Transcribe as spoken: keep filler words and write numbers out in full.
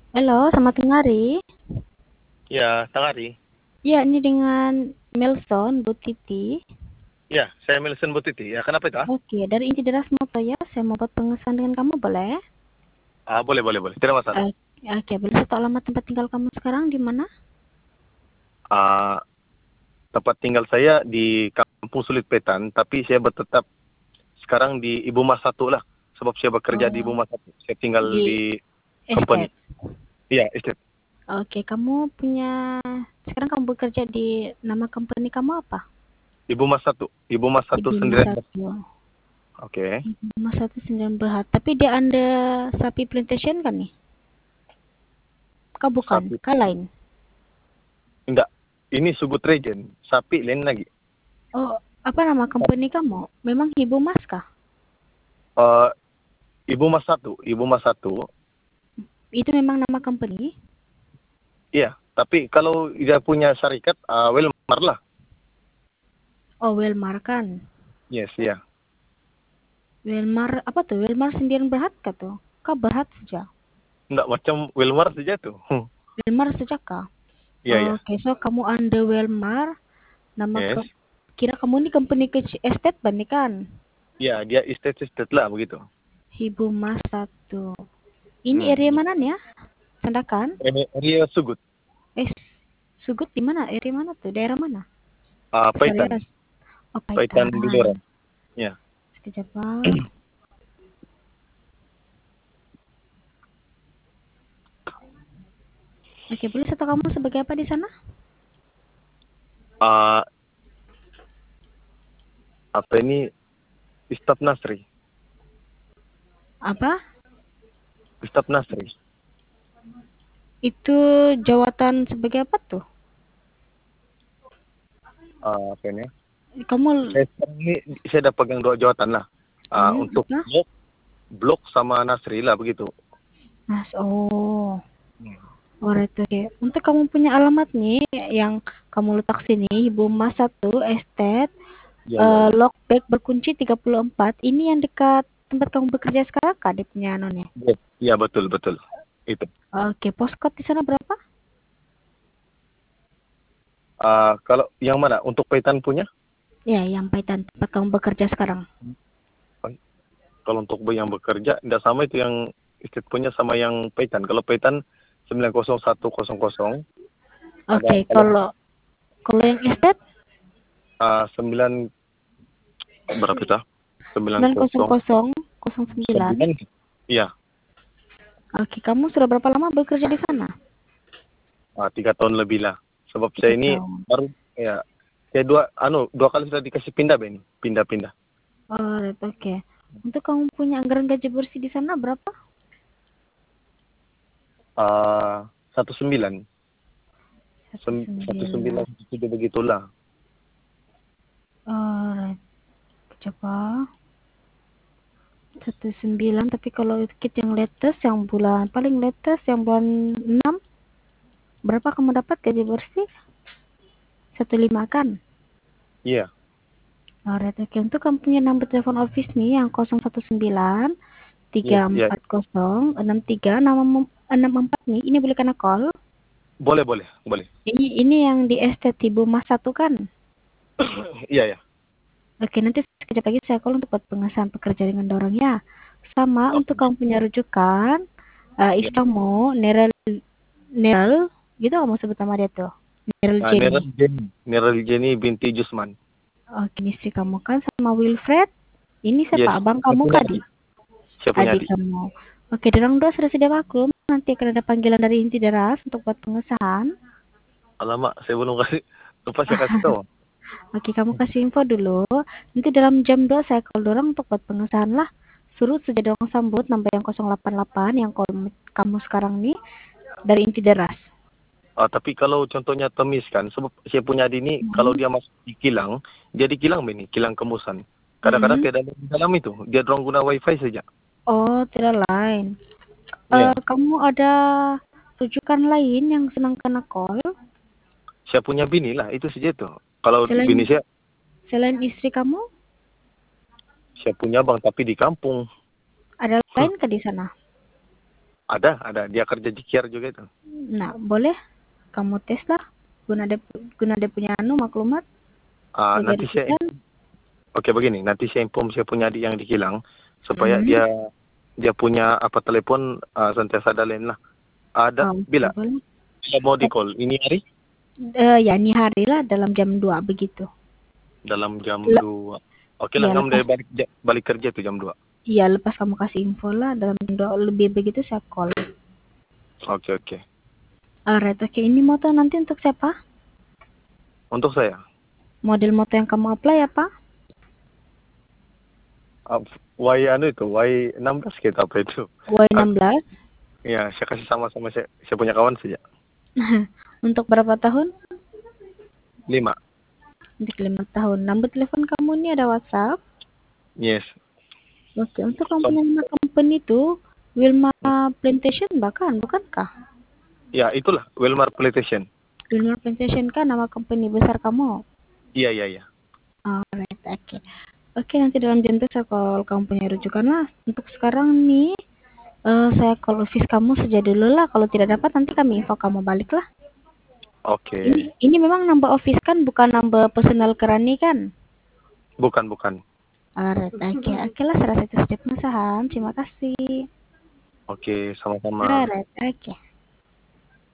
Halo, selamat tengah hari. Ya, Tangari. Ya, ini dengan Melson, Bu Titi. Ya, saya Milson Butiti. Ya, kenapa itu? Ah, Oke, dari Inti Deras Moto ya, saya mau buat pengesahan dengan kamu, boleh? Ah, boleh, boleh, boleh. Tidak masalah. Oke, oke, boleh satu alamat tempat tinggal kamu sekarang di mana? Ah, tempat tinggal saya di Kampung Sulit Petan, tapi saya bertetap sekarang di Ibu Mas satu lah. Sebab saya bekerja di Ibu Oh, Mas satu. Saya tinggal di di company. estate. Iya, estate. Oke, kamu punya, sekarang kamu bekerja di nama company kamu apa? Ibu Mas satu. Ibu Mas satu Ibu Mas sendirian. satu. Oke. Ibu Mas satu sendirian berhad. Tapi dia ada sapi plantation kan nih? Kau bukan, Sapi. kau lain. Enggak. Ini Sugut Regen. Sapi lain lagi. Oh, apa nama company kamu? Memang Ibu Mas kah? Eh, Ibu Mas satu. Ibu Mas satu. Itu memang nama company? Iya. Tapi kalau dia punya syarikat, ah, Wilmar lah. Oh, Wilmar kan. Yes, iya. Wilmar apa tuh? Wilmar sendirian berhad kah tuh? Kah berhad saja? Enggak macam Wilmar saja tuh. Wilmar saja kah? Iya, iya. Oke, so kamu under Wilmar, nama Yes. ke kira kamu ini company ke estate bani kan? Iya, dia estate-estate lah begitu. Ibu Mas satu. Ini Hmm. area mana nih ya? Sandakan? Ini Ria Sugut, Eh, Sugut di mana? Area mana tuh? Daerah mana? uh, Paitan, Serius? Oh, Paitan Paitan. Biluran. Ya. Sekejap, Bang. Oke, boleh satu kamu sebagai apa di sana? Uh, apa ini Ustadz Nasri, Apa? Ustadz Nasri. Itu jawatan sebagai apa tuh? Uh, apa ini? Kamu Saya sekarang ini saya dapat pegang dua jawatan lah. Uh, hmm, untuk apa? blok, blok sama Nasri lah begitu. Mas, oh, Hmm. alright, oke. Untuk kamu punya alamat nih yang kamu letak sini, Ibu Mas satu Estate, Ya, ya, eh, ya. lockback berkunci tiga puluh empat. Ini yang dekat tempat kamu bekerja sekarang kah dia punya anonya? Yes. Ya, betul, betul. Itu. Oke, postcode di sana berapa? Uh, kalau yang mana? Untuk Paitan punya? Ya, yang Paitan tempat kamu bekerja sekarang. Kalau untuk yang bekerja, tidak sama itu yang estate punya sama yang Paitan. Kalau Paitan sembilan nol satu nol nol. Ada Oke, kalau kalau kalau yang Estate uh, sembilan berapa itu? sembilan sembilan nol kosong nol nol sembilan. sembilan. Iya, Oke, kamu sudah berapa lama bekerja di sana? uh, tiga tahun lebih lah. Sebab Tiga saya ini tahun. baru ya saya dua anu dua kali sudah dikasih pindah Beni, pindah-pindah. Alright, oke. Untuk kamu punya anggaran gaji bersih di sana berapa? Uh, satu sembilan, Satu Sem, satu sembilan sembilan. itu begitulah. Alright, coba satu sembilan. Tapi kalau kit yang latest, yang bulan paling latest, yang bulan enam, berapa kamu dapat gaji bersih? Satu lima kan? Iya, Alright, oke. Untuk kamu punya nomor telepon office nih yang nol satu sembilan yes, tiga iya. empat nol enam tiga enam empat nih. Ini boleh kena call. Boleh, boleh, boleh. Ini ini yang di estate Ibu Mas satu kan? Iya, ya. Oke, nanti sekejap lagi saya call untuk buat pengesahan pekerja dengan dorongnya. Sama untuk Oke. kamu punya rujukan, uh, Ya. istamu, Nerel, Nerel, gitu kamu sebut nama dia tuh. Nerel Nah, Jenny. Neral Jenny, Neral Jenny binti Jusman. Oke, ini istri kamu kan sama Wilfred. Ini siapa? Yes, Abang saya kamu punya kah, adik. Di? Saya punya Adik adik. kamu. Oke, dorong dua sudah sedia maklum. Nanti akan ada panggilan dari inti deras untuk buat pengesahan. Alamak, saya belum kasih. Lupa saya kasih tahu. Oke, kamu kasih info dulu. Nanti dalam jam dua saya call dorong untuk buat pengesahan lah. Suruh saja dorong sambut number yang nol delapan delapan yang call kamu sekarang nih dari inti deras. Ah, tapi kalau contohnya temis kan, sebab saya punya adik ini kalau Hmm. dia masuk di kilang, dia di kilang ini, kilang kemusan. Kadang-kadang Hmm. tidak ada di dalam itu, dia dorong guna wifi saja. Oh, tidak lain. Eh, Iya. kamu ada rujukan lain yang senang kena call Saya punya bini lah, itu saja itu. Kalau bini selain saya, selain istri kamu? saya punya bang tapi di kampung. Ada lain ke di sana? Ada, ada. Dia kerja di Kiar juga itu. Nah, boleh kamu tes lah. Guna dia, guna dia punya anu maklumat. Uh, Sebagai nanti saya, rujukan. oke begini, nanti saya inform saya punya adik yang di Kilang supaya Hmm. dia dia punya apa telepon uh, sentiasa ada lain lah. Ada Oh, bila boleh. saya mau di call ini hari Eh, ya ini hari lah dalam jam dua begitu. dalam jam Le- dua. Oke lah, ya kamu lepas dari balik ja- balik kerja tuh jam dua. ya lepas kamu kasih info lah dalam jam dua lebih begitu saya call. Oke, oke. Alright, oke. Ini moto nanti untuk siapa? Untuk saya, Model moto yang kamu apply apa? uh, Y anu itu, Y enam belas kita apa itu? Y Uh, enam belas. ya, saya kasih sama-sama saya, saya punya kawan saja. Untuk berapa tahun? Lima. Untuk lima tahun. Nomor telepon kamu ini ada WhatsApp? Yes. Oke, untuk kamu punya nama company itu Wilma Plantation bahkan, bukankah? Ya, itulah Wilmar Plantation. Wilma Plantation kan nama company besar kamu? Iya, iya, iya. Alright, oke. Oke, nanti dalam jam itu saya call kamu punya rujukan lah. Untuk sekarang nih, eh, saya call office kamu saja dulu lah. Kalau tidak dapat nanti kami info kamu balik lah. Oke. Ini, ini memang nambah office kan, bukan nambah personal kerani kan? Bukan, bukan. Alright, oke. Oke lah, saya rasa itu setiap masahan. Terima kasih. Oke, sama-sama. Alright, oke.